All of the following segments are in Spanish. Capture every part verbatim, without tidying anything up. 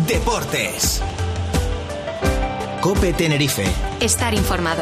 Deportes. COPE Tenerife. Estar informado.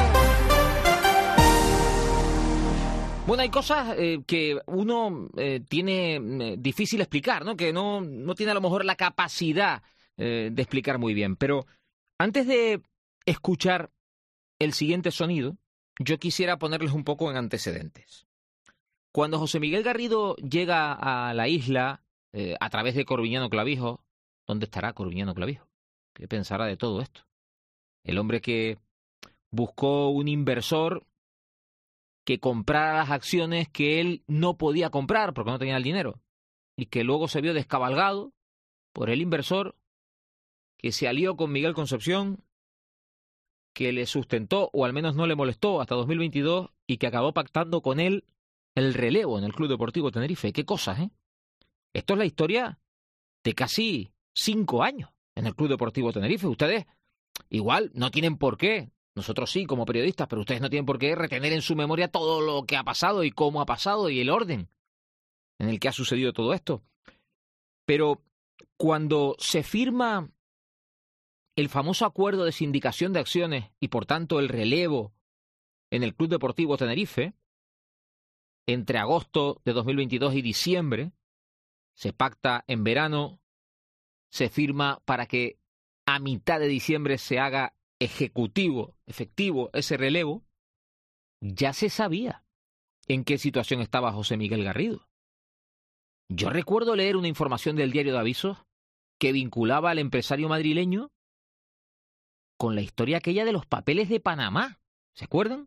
Bueno, hay cosas eh, que uno eh, tiene eh, difícil explicar, ¿no? Que no, no tiene a lo mejor la capacidad eh, de explicar muy bien. Pero antes de escuchar el siguiente sonido, yo quisiera ponerles un poco en antecedentes. Cuando José Miguel Garrido llega a la isla eh, a través de Corviñano Clavijo, ¿dónde estará Corviñano Clavijo? ¿Qué pensará de todo esto? El hombre que buscó un inversor que comprara las acciones que él no podía comprar porque no tenía el dinero y que luego se vio descabalgado por el inversor que se alió con Miguel Concepción, que le sustentó o al menos no le molestó hasta dos mil veintidós y que acabó pactando con él el relevo en el Club Deportivo Tenerife. Qué cosas, ¿eh? Esto es la historia de casi cinco años en el Club Deportivo Tenerife. Ustedes igual no tienen por qué, nosotros sí como periodistas, pero ustedes no tienen por qué retener en su memoria todo lo que ha pasado y cómo ha pasado y el orden en el que ha sucedido todo esto. Pero cuando se firma el famoso acuerdo de sindicación de acciones y por tanto el relevo en el Club Deportivo Tenerife, entre agosto de dos mil veintidós y diciembre, se pacta en verano, se firma para que a mitad de diciembre se haga ejecutivo, efectivo ese relevo, ya se sabía en qué situación estaba José Miguel Garrido. Yo recuerdo leer una información del Diario de Avisos que vinculaba al empresario madrileño con la historia aquella de los papeles de Panamá, ¿se acuerdan?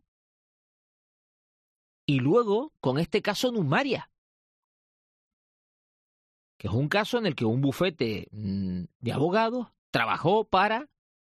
Y luego con este caso Numaria, que es un caso en el que un bufete de abogados trabajó para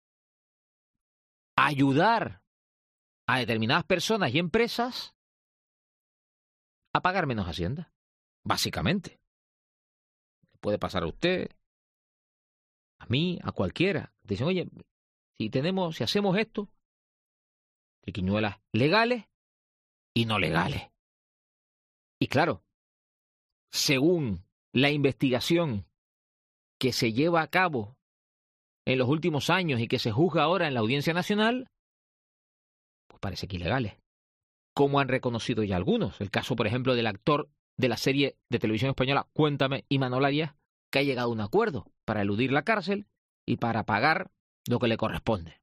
ayudar a determinadas personas y empresas a pagar menos Hacienda, básicamente. Puede pasar a usted, a mí, a cualquiera. Dicen, oye, si tenemos, si hacemos esto, triquiñuelas legales y no legales. Y claro, según la investigación que se lleva a cabo en los últimos años y que se juzga ahora en la Audiencia Nacional, pues parece que ilegales. Como han reconocido ya algunos. El caso, por ejemplo, del actor de la serie de televisión española Cuéntame, Imanol Arias, que ha llegado a un acuerdo para eludir la cárcel y para pagar lo que le corresponde.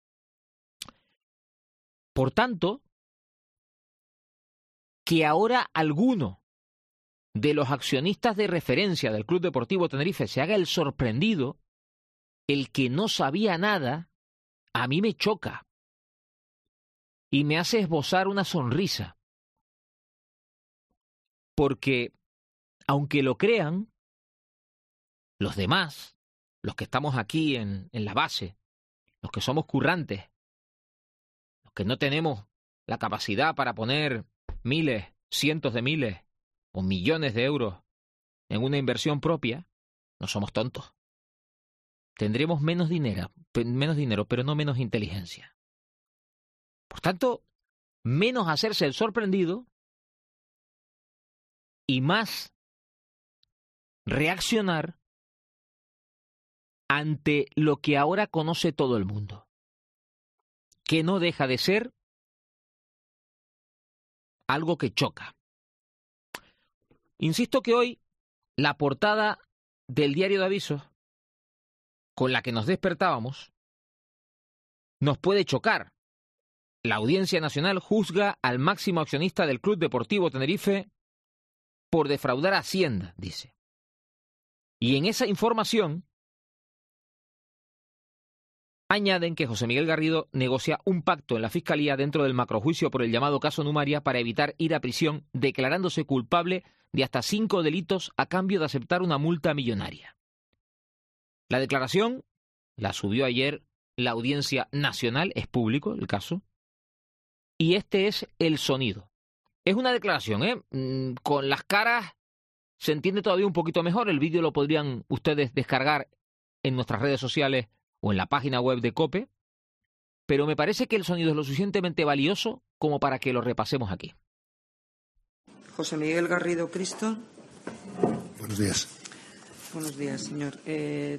Por tanto, que ahora alguno de los accionistas de referencia del Club Deportivo Tenerife se haga el sorprendido, el que no sabía nada, a mí me choca y me hace esbozar una sonrisa. Porque, aunque lo crean, los demás, los que estamos aquí en, en la base, los que somos currantes, los que no tenemos la capacidad para poner miles, cientos de miles o millones de euros en una inversión propia, no somos tontos. Tendremos menos dinero, menos dinero, pero no menos inteligencia. Por tanto, menos hacerse el sorprendido y más reaccionar ante lo que ahora conoce todo el mundo, que no deja de ser algo que choca. Insisto que hoy la portada del Diario de Avisos, con la que nos despertábamos, nos puede chocar. La Audiencia Nacional juzga al máximo accionista del Club Deportivo Tenerife por defraudar a Hacienda, dice. Y en esa información añaden que José Miguel Garrido negocia un pacto en la Fiscalía dentro del macrojuicio por el llamado caso Numaria para evitar ir a prisión, declarándose culpable de hasta cinco delitos a cambio de aceptar una multa millonaria. La declaración la subió ayer la Audiencia Nacional, es público el caso, y este es el sonido. Es una declaración, ¿eh? Mm, con las caras se entiende todavía un poquito mejor. El vídeo lo podrían ustedes descargar en nuestras redes sociales o en la página web de COPE, pero me parece que el sonido es lo suficientemente valioso como para que lo repasemos aquí. José Miguel Garrido Cristo. Buenos días. Buenos días, señor. Eh,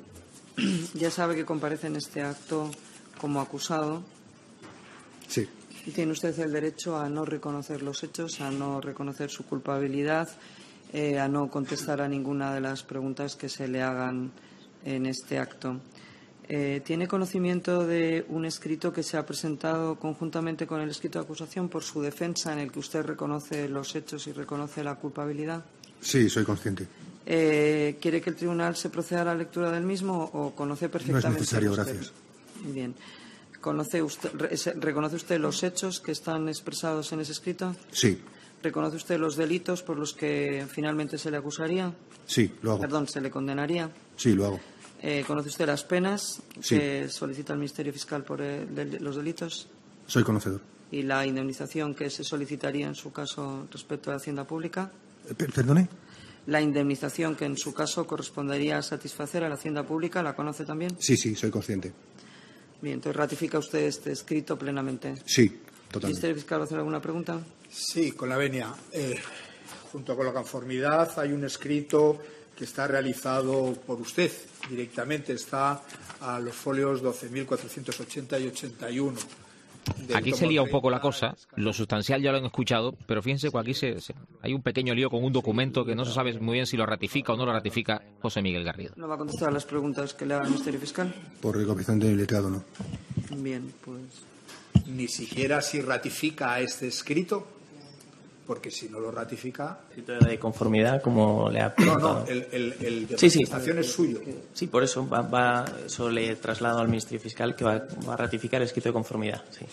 Ya sabe que comparece en este acto como acusado. Sí. Y tiene usted el derecho a no reconocer los hechos, a no reconocer su culpabilidad, eh, a no contestar a ninguna de las preguntas que se le hagan en este acto. Eh, ¿Tiene conocimiento de un escrito que se ha presentado conjuntamente con el escrito de acusación por su defensa en el que usted reconoce los hechos y reconoce la culpabilidad? Sí, soy consciente. Eh, ¿Quiere que el tribunal se proceda a la lectura del mismo o conoce perfectamente? No es necesario, usted? gracias. Bien. ¿Conoce usted, ¿Reconoce usted los hechos que están expresados en ese escrito? Sí. ¿Reconoce usted los delitos por los que finalmente se le acusaría? Sí, lo hago. Perdón, ¿se le condenaría? Sí, lo hago. Eh, ¿Conoce usted las penas Sí. que solicita el Ministerio Fiscal por el, de, los delitos? Soy conocedor. ¿Y la indemnización que se solicitaría en su caso respecto a la Hacienda Pública? Eh, ¿Perdone? ¿La indemnización que en su caso correspondería a satisfacer a la Hacienda Pública la conoce también? Sí, sí, soy consciente. Bien, entonces ratifica usted este escrito plenamente. Sí, ¿El totalmente. Ministerio Fiscal va a hacer alguna pregunta? Sí, con la venia. Eh, junto con la conformidad hay un escrito que está realizado por usted directamente. Está a los folios doce mil cuatrocientos ochenta y ochenta y uno. Aquí se lía un poco la cosa, lo sustancial ya lo han escuchado, pero fíjense que aquí se, se, hay un pequeño lío con un documento que no se sabe muy bien si lo ratifica o no lo ratifica José Miguel Garrido. ¿No va a contestar a las preguntas que le haga el Ministerio Fiscal? Por recopilación del letrado, no. Bien, pues... Ni siquiera si ratifica este escrito, porque si no lo ratifica... ¿Escrito de conformidad como le ha preguntado? No, no, el, el, el de sí, sí. manifestación es suyo. Sí, por eso va, va, eso le traslado al Ministerio Fiscal que va, va a ratificar el escrito de conformidad. Sí.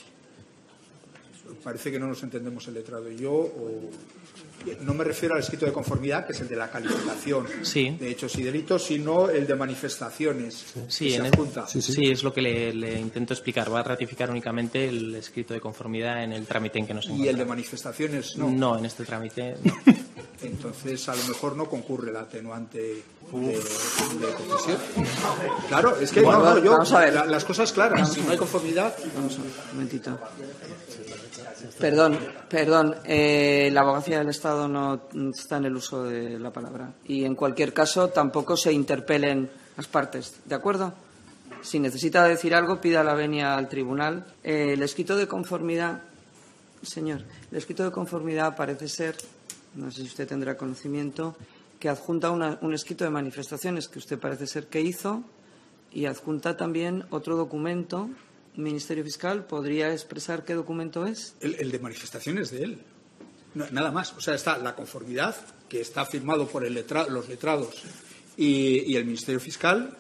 Parece que no nos entendemos el letrado y yo. O... No me refiero al escrito de conformidad, que es el de la calificación sí. de hechos y delitos, sino el de manifestaciones. Sí, en el, sí, sí. sí, es lo que le, le intento explicar. Va a ratificar únicamente el escrito de conformidad en el trámite en que nos encontramos. ¿Y el de manifestaciones no? No, en este trámite no. Entonces, a lo mejor no concurre la atenuante de, de confesión. Claro, es que bueno, no, no, yo, vamos a ver. La, las cosas claras. Vamos si no hay conformidad... Vamos a ver, un momentito. Perdón, perdón. Eh, la abogacía del Estado no está en el uso de la palabra. Y, en cualquier caso, tampoco se interpelen las partes. ¿De acuerdo? Si necesita decir algo, pida la venia al tribunal. Eh, el escrito de conformidad, señor, el escrito de conformidad parece ser, no sé si usted tendrá conocimiento, que adjunta una, un escrito de manifestaciones que usted parece ser que hizo y adjunta también otro documento. Ministerio Fiscal, ¿podría expresar qué documento es? El, el de manifestaciones de él. No, nada más. O sea, está la conformidad, que está firmado por el letra, los letrados y, y el Ministerio Fiscal,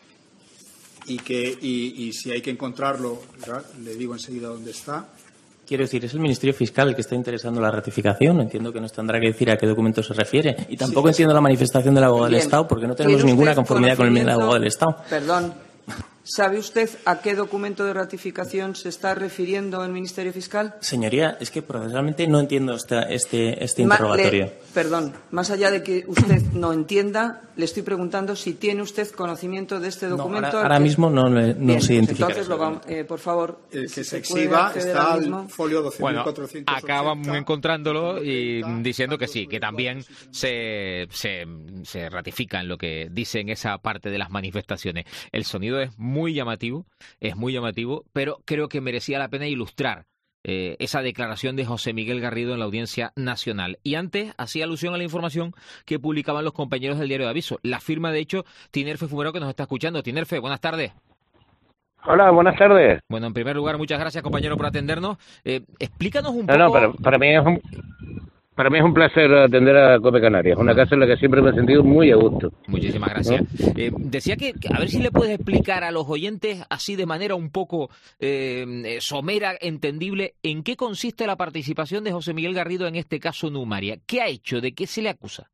y que y, y si hay que encontrarlo, le digo enseguida dónde está. Quiero decir, es el Ministerio Fiscal el que está interesando la ratificación. Entiendo que nos tendrá que decir a qué documento se refiere. Y tampoco sí, entiendo la manifestación del abogado del Estado, porque no tenemos ninguna conformidad con el abogado del Estado. Perdón. ¿Sabe usted a qué documento de ratificación se está refiriendo el Ministerio Fiscal? Señoría, es que procesalmente no entiendo esta, este, este interrogatorio. Le, perdón, más allá de que usted no entienda, le estoy preguntando si tiene usted conocimiento de este documento. No, ahora, ahora que... mismo no, no Bien, se identifica. Pues entonces, lo vamos, eh, por favor, el que si se, se exhiba está al al folio doce mil cuatrocientos ochenta. Bueno, acaban encontrándolo y diciendo que sí, que también se, se, se ratifica en lo que dice en esa parte de las manifestaciones. El sonido es muy llamativo. Es muy llamativo, pero creo que merecía la pena ilustrar eh, esa declaración de José Miguel Garrido en la Audiencia Nacional. Y antes hacía alusión a la información que publicaban los compañeros del Diario de Aviso. La firma, de hecho, Tinerfe Fumero, que nos está escuchando. Tinerfe, buenas tardes. Hola, buenas tardes. Bueno, en primer lugar, muchas gracias, compañero, por atendernos. Eh, explícanos un no, poco... No, para, para mí es un... Para mí es un placer atender a COPE Canarias, una casa en la que siempre me he sentido muy a gusto. Muchísimas gracias. ¿No? Eh, decía que, a ver si le puedes explicar a los oyentes, así de manera un poco eh, somera, entendible, en qué consiste la participación de José Miguel Garrido en este caso Numaria. ¿Qué ha hecho? ¿De qué se le acusa?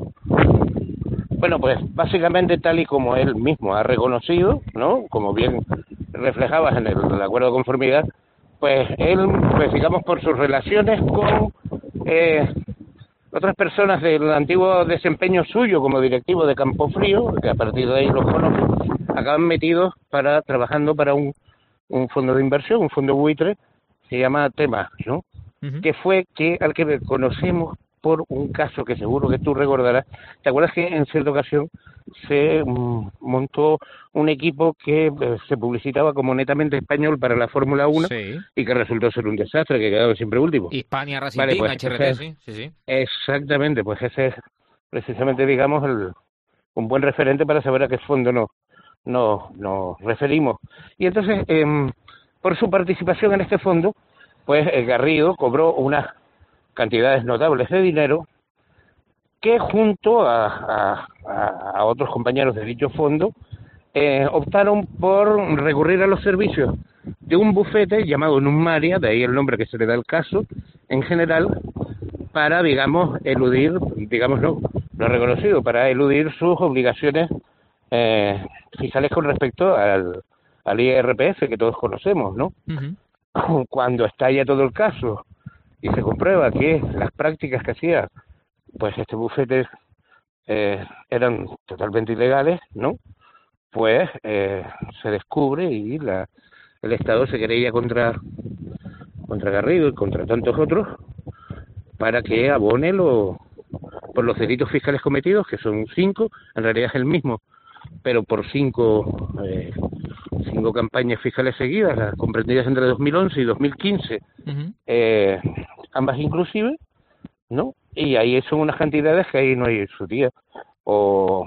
Bueno, pues básicamente tal y como él mismo ha reconocido, ¿no? Como bien reflejabas en el, el acuerdo de conformidad, pues él, pues digamos, por sus relaciones con eh, otras personas del antiguo desempeño suyo como directivo de Campofrío, que a partir de ahí los conoce, acaban metidos para trabajando para un, un fondo de inversión, un fondo buitre, se llama Tema, ¿no? Uh-huh. Que fue que al que conocemos por un caso que seguro que tú recordarás. ¿Te acuerdas que en cierta ocasión se mm, montó un equipo que eh, se publicitaba como netamente español para la Fórmula uno Sí. y que resultó ser un desastre, que quedaba siempre último? Hispania Racing Vale, Team, pues, H R T, ese- sí, sí, sí. Exactamente, pues ese es precisamente, digamos, el, un buen referente para saber a qué fondo nos, nos, nos referimos. Y entonces, em, por su participación en este fondo, pues eh, Garrido cobró unas cantidades notables de dinero que junto a, a, a- a otros compañeros de dicho fondo eh, optaron por recurrir a los servicios de un bufete llamado Numaria, de ahí el nombre que se le da al caso, en general, para, digamos, eludir, digamos, no, lo reconocido, para eludir sus obligaciones eh, fiscales con respecto al, al I R P F que todos conocemos, ¿no? Ujú. Cuando estalla todo el caso y se comprueba que las prácticas que hacía pues este bufete eh, eran totalmente ilegales, ¿no? Pues eh, se descubre y la, el Estado se querella contra contra Garrido y contra tantos otros para que abone lo, por los delitos fiscales cometidos, que son cinco, en realidad es el mismo, pero por cinco eh, cinco campañas fiscales seguidas, las comprendidas entre dos mil once y dos mil quince, Ujú. eh, ambas inclusive, ¿no? Y ahí son unas cantidades que ahí no hay su tía. O,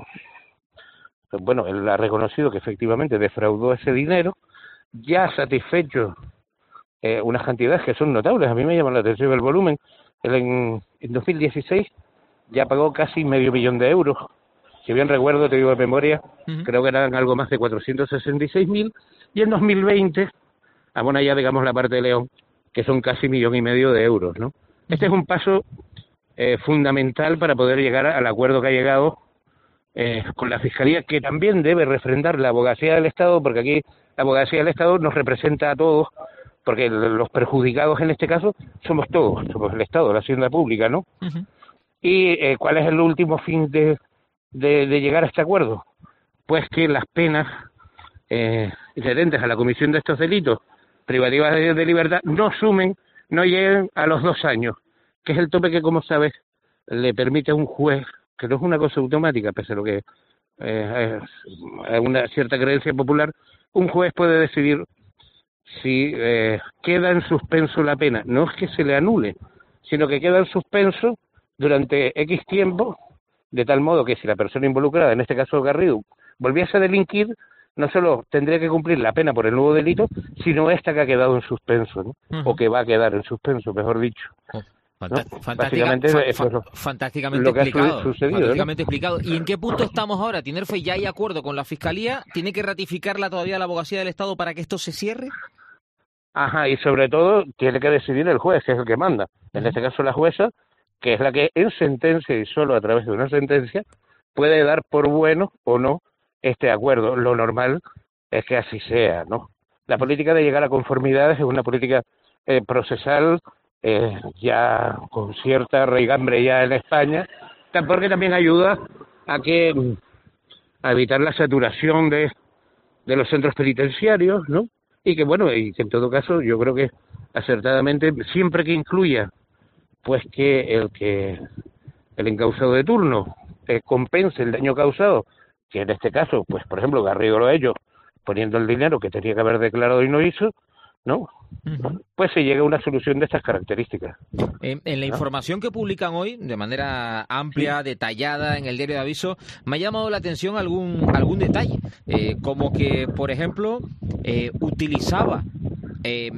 bueno, él ha reconocido que efectivamente defraudó ese dinero, ya ha satisfecho eh, unas cantidades que son notables. A mí me llama la atención el volumen. Él en, en dos mil dieciséis ya pagó casi medio millón de euros. Si bien recuerdo, te digo de memoria, Ujú. creo que eran algo más de cuatrocientos sesenta y seis mil, y en dos mil veinte abona ya, digamos, la parte de León, que son casi millón y medio de euros, ¿no? Este es un paso eh, fundamental para poder llegar al acuerdo que ha llegado eh, con la Fiscalía, que también debe refrendar la abogacía del Estado, porque aquí la abogacía del Estado nos representa a todos, porque los perjudicados en este caso somos todos, somos el Estado, la hacienda pública, ¿no? Ujú. ¿Y eh, cuál es el último fin de, de, de llegar a este acuerdo? Pues que las penas eh, inherentes a la comisión de estos delitos privativas de, de libertad no sumen, no lleguen a los dos años, que es el tope que, como sabes, le permite a un juez, que no es una cosa automática, pese a lo que eh, es una cierta creencia popular, un juez puede decidir si eh, queda en suspenso la pena. No es que se le anule, sino que queda en suspenso durante X tiempo, de tal modo que si la persona involucrada, en este caso Garrido, volviese a delinquir, no solo tendría que cumplir la pena por el nuevo delito, sino esta que ha quedado en suspenso, ¿no? Ujú. O que va a quedar en suspenso, mejor dicho. Oh, fanta- ¿no? fantástica- Básicamente fa- eso fa- es lo- fantásticamente lo que ha su- explicado. sucedido, ¿no? Fantásticamente explicado. ¿Y en qué punto estamos ahora? ¿Tinerfe ya hay acuerdo con la Fiscalía? ¿Tiene que ratificarla todavía la abogacía del Estado para que esto se cierre? Ajá, y sobre todo tiene que decidir el juez, que es el que manda. En Ujú. este caso la jueza, que es la que en sentencia y solo a través de una sentencia puede dar por bueno o no este acuerdo. Lo normal es que así sea, ¿no? La política de llegar a conformidades es una política eh, procesal eh, ya con cierta raigambre ya en España, porque también ayuda a que mm, a evitar la saturación de, de los centros penitenciarios, ¿no? Y que, bueno, y que en todo caso yo creo que acertadamente, siempre que incluya pues que el que el encausado de turno eh, compense el daño causado, que en este caso, pues por ejemplo, Garrido lo ha hecho poniendo el dinero que tenía que haber declarado y no hizo, ¿no? Ujú. Pues se llega a una solución de estas características. En, en la información que publican hoy, de manera amplia, detallada, en el diario de Aviso, me ha llamado la atención algún algún detalle, eh, como que, por ejemplo, eh, utilizaba eh,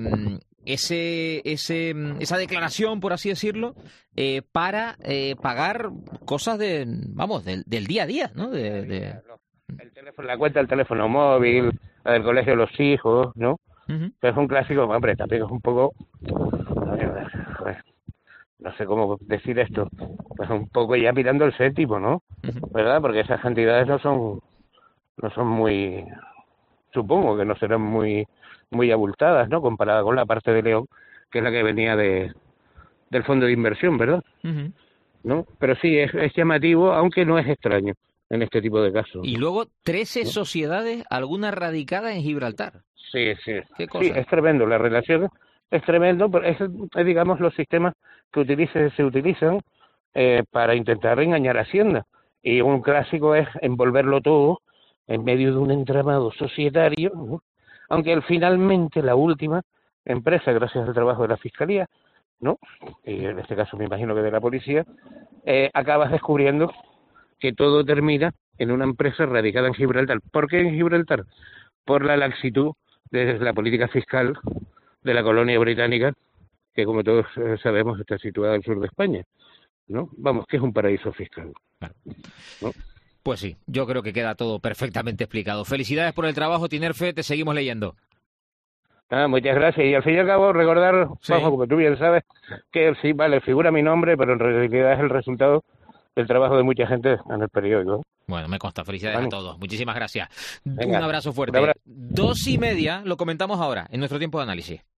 ese ese esa declaración, por así decirlo, eh, para eh, pagar cosas de, vamos, del, del día a día, ¿no? De, de... El teléfono, la cuenta del teléfono móvil, la del colegio de los hijos, ¿no? Ujú. Que es un clásico, hombre, también es un poco, a ver, joder, no sé cómo decir esto, pues un poco ya mirando el séptimo, ¿no? Ujú. ¿Verdad? Porque esas cantidades no son, no son muy, supongo que no serán muy, muy abultadas, ¿no? Comparada con la parte de León, que es la que venía de, del fondo de inversión, ¿verdad? Ujú. ¿No? Pero sí, es, es llamativo, aunque no es extraño en este tipo de casos. Y luego trece sociedades, algunas radicadas en Gibraltar. Sí, sí. ¿Qué cosa? Sí, es tremendo. La relación es tremendo, pero es, es, digamos, los sistemas que utilice, se utilizan eh, para intentar engañar a Hacienda. Y un clásico es envolverlo todo en medio de un entramado societario, ¿no? Aunque él, finalmente la última empresa, gracias al trabajo de la Fiscalía, ¿no? Y en este caso me imagino que de la policía, eh, acabas descubriendo que todo termina en una empresa radicada en Gibraltar. ¿Por qué en Gibraltar? Por la laxitud de la política fiscal de la colonia británica, que como todos sabemos está situada al sur de España, ¿no? Vamos, que es un paraíso fiscal, ¿no? Pues sí, yo creo que queda todo perfectamente explicado. Felicidades por el trabajo, Tinerfe, te seguimos leyendo. Ah, muchas gracias. Y al fin y al cabo, recordar, Sí. Juanjo, como tú bien sabes, que sí, vale, figura mi nombre, pero en realidad es el resultado del trabajo de mucha gente en el periódico. Bueno, me consta. Felicidades Vale. a todos. Muchísimas gracias. Venga, un abrazo fuerte. un abrazo. Dos y media, lo comentamos ahora, en nuestro tiempo de análisis.